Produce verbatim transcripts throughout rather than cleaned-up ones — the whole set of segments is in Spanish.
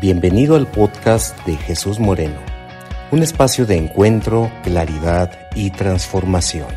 Bienvenido al podcast de Jesús Moreno, un espacio de encuentro, claridad y transformación.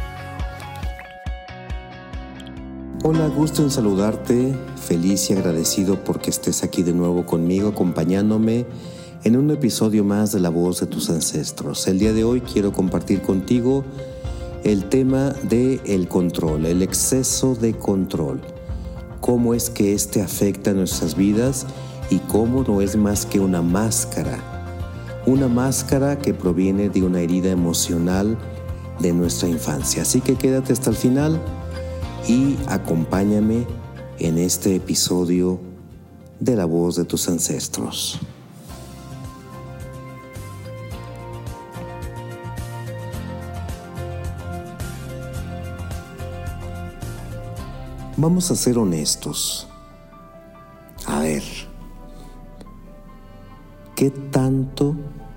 Hola, gusto en saludarte, feliz y agradecido porque estés aquí de nuevo conmigo, acompañándome en un episodio más de La Voz de tus Ancestros. El día de hoy quiero compartir contigo el tema del control, el exceso de control. Cómo es que este afecta nuestras vidas y cómo no es más que una máscara. Una máscara que proviene de una herida emocional de nuestra infancia. Así que quédate hasta el final y acompáñame en este episodio de La Voz de tus Ancestros. Vamos a ser honestos. A ver, ¿qué tanto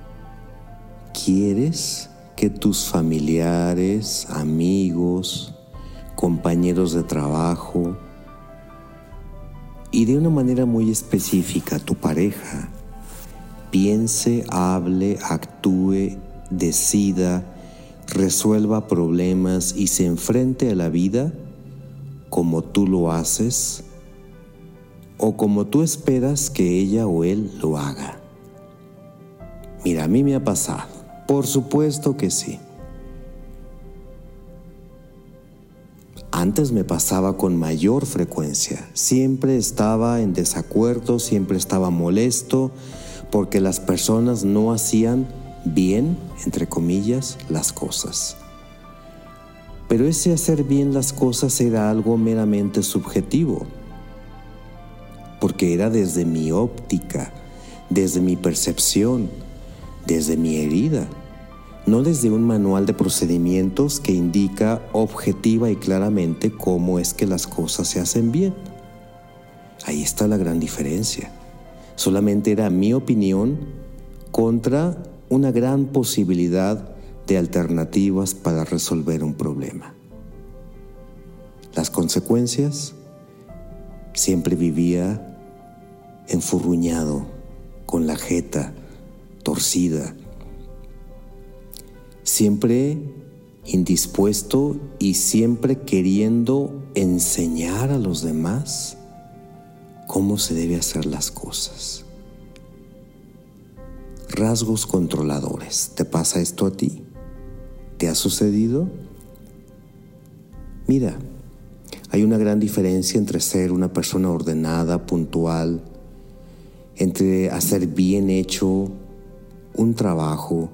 quieres que tus familiares, amigos, compañeros de trabajo y de una manera muy específica tu pareja piense, hable, actúe, decida, resuelva problemas y se enfrente a la vida como tú lo haces o como tú esperas que ella o él lo haga? Mira, a mí me ha pasado. Por supuesto que sí. Antes me pasaba con mayor frecuencia. Siempre estaba en desacuerdo, siempre estaba molesto porque las personas no hacían bien, entre comillas, las cosas. Pero ese hacer bien las cosas era algo meramente subjetivo, porque era desde mi óptica, desde mi percepción, desde mi herida, no desde un manual de procedimientos que indica objetiva y claramente cómo es que las cosas se hacen bien. Ahí está la gran diferencia. Solamente era mi opinión contra una gran posibilidad de alternativas para resolver un problema. Las consecuencias, siempre vivía enfurruñado, con la jeta torcida, siempre indispuesto y siempre queriendo enseñar a los demás cómo se debe hacer las cosas. Rasgos controladores. ¿Te pasa esto a ti? ¿Te ha sucedido? Mira, hay una gran diferencia entre ser una persona ordenada, puntual, entre hacer bien hecho un trabajo,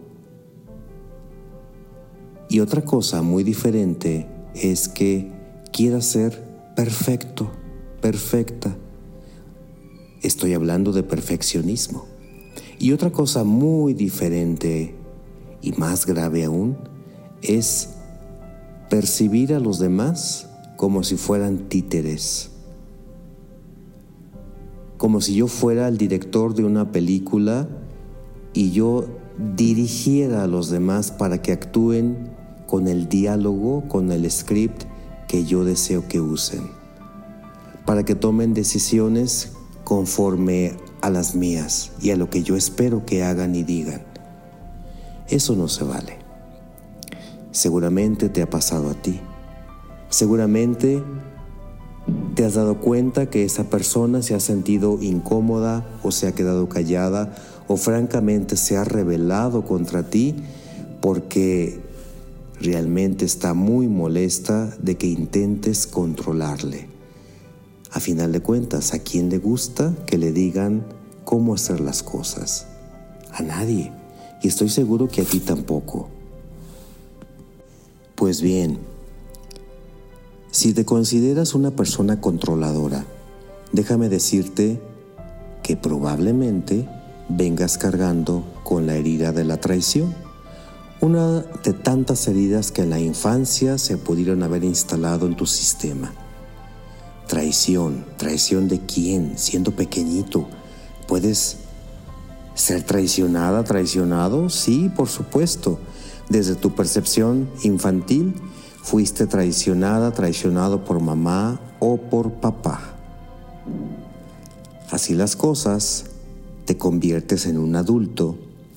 y otra cosa muy diferente es que quieras ser perfecto, perfecta. Estoy hablando de perfeccionismo. Y otra cosa muy diferente y más grave aún es percibir a los demás como si fueran títeres. Como si yo fuera el director de una película y yo dirigiera a los demás para que actúen con el diálogo, con el script que yo deseo que usen, para que tomen decisiones conforme a las mías y a lo que yo espero que hagan y digan. Eso no se vale. Seguramente te ha pasado a ti. Seguramente te has dado cuenta que esa persona se ha sentido incómoda o se ha quedado callada o francamente se ha rebelado contra ti porque realmente está muy molesta de que intentes controlarle. A final de cuentas, ¿a quién le gusta que le digan cómo hacer las cosas? A nadie. Y estoy seguro que a ti tampoco. Pues bien, si te consideras una persona controladora, déjame decirte que probablemente vengas cargando con la herida de la traición. Una de tantas heridas que en la infancia se pudieron haber instalado en tu sistema. Traición, ¿traición de quién? Siendo pequeñito, ¿puedes ser traicionada, traicionado? Sí, por supuesto. Desde tu percepción infantil, fuiste traicionada, traicionado por mamá o por papá. Así las cosas, te conviertes en un adulto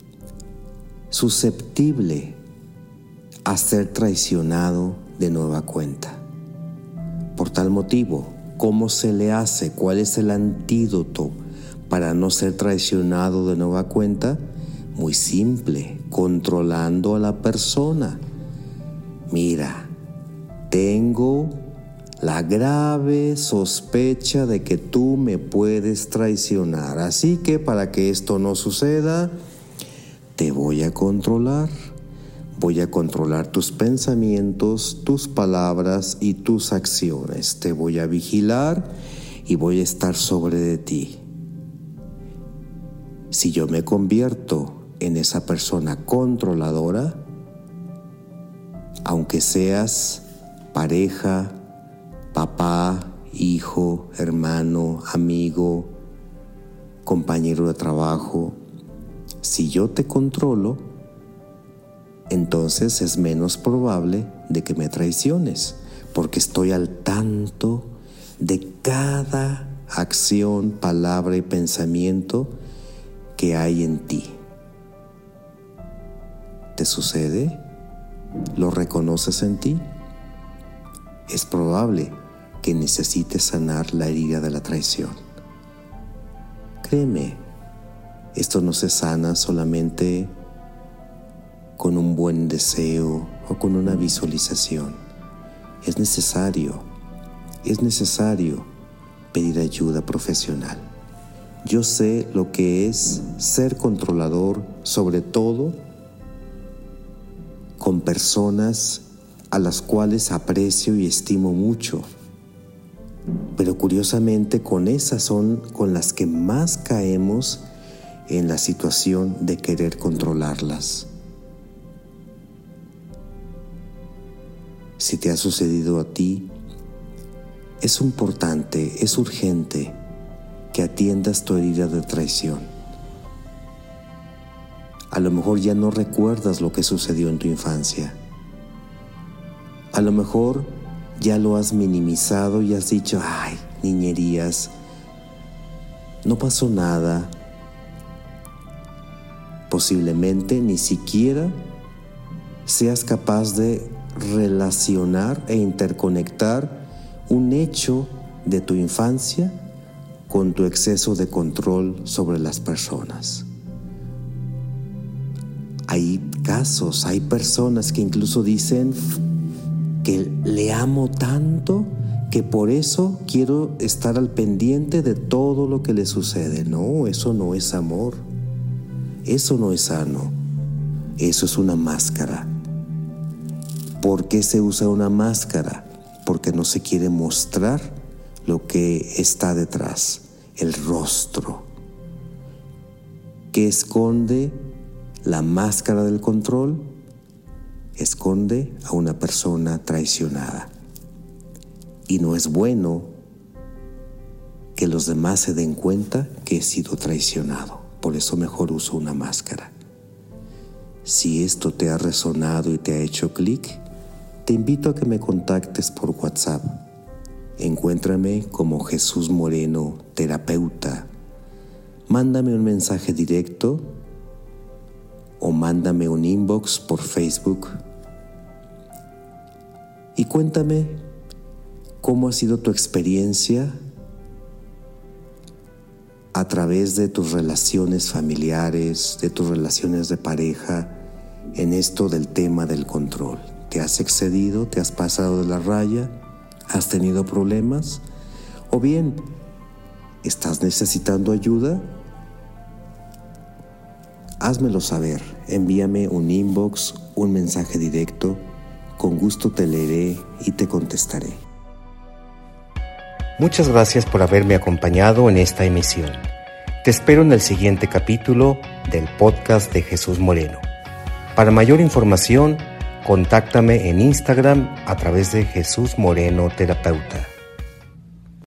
susceptible a ser traicionado de nueva cuenta. Por tal motivo, ¿cómo se le hace? ¿Cuál es el antídoto para no ser traicionado de nueva cuenta? Muy simple, controlando a la persona. Mira, tengo la grave sospecha de que tú me puedes traicionar. Así que para que esto no suceda, te voy a controlar. Voy a controlar tus pensamientos, tus palabras y tus acciones. Te voy a vigilar y voy a estar sobre de ti. Si yo me convierto en esa persona controladora, aunque seas pareja, papá, hijo, hermano, amigo, compañero de trabajo, si yo te controlo, entonces es menos probable de que me traiciones, porque estoy al tanto de cada acción, palabra y pensamiento que hay en ti. ¿Te sucede? ¿Lo reconoces en ti? Es probable que necesites sanar la herida de la traición. Créeme, esto no se sana solamente con un buen deseo o con una visualización. Es necesario, es necesario pedir ayuda profesional. Yo sé lo que es ser controlador, sobre todo con personas a las cuales aprecio y estimo mucho. Pero curiosamente con esas son con las que más caemos en la situación de querer controlarlas. Si te ha sucedido a ti, es importante, es urgente que atiendas tu herida de traición. A lo mejor ya no recuerdas lo que sucedió en tu infancia. A lo mejor ya lo has minimizado y has dicho, ay, niñerías, no pasó nada. Posiblemente ni siquiera seas capaz de relacionar e interconectar un hecho de tu infancia con tu exceso de control sobre las personas. Hay casos, hay personas que incluso dicen que le amo tanto que por eso quiero estar al pendiente de todo lo que le sucede. No, eso no es amor. Eso no es sano. Eso es una máscara. ¿Por qué se usa una máscara? Porque no se quiere mostrar lo que está detrás, el rostro. ¿Qué esconde la máscara del control? Esconde a una persona traicionada. Y no es bueno que los demás se den cuenta que he sido traicionado. Por eso mejor uso una máscara. Si esto te ha resonado y te ha hecho clic, te invito a que me contactes por WhatsApp. Encuéntrame como Jesús Moreno, terapeuta. Mándame un mensaje directo o mándame un inbox por Facebook y cuéntame cómo ha sido tu experiencia a través de tus relaciones familiares, de tus relaciones de pareja, en esto del tema del control. ¿Te has excedido? ¿Te has pasado de la raya? ¿Has tenido problemas? ¿O bien, estás necesitando ayuda? Házmelo saber. Envíame un inbox, un mensaje directo. Con gusto te leeré y te contestaré. Muchas gracias por haberme acompañado en esta emisión. Te espero en el siguiente capítulo del podcast de Jesús Moreno. Para mayor información, contáctame en Instagram a través de Jesús Moreno Terapeuta.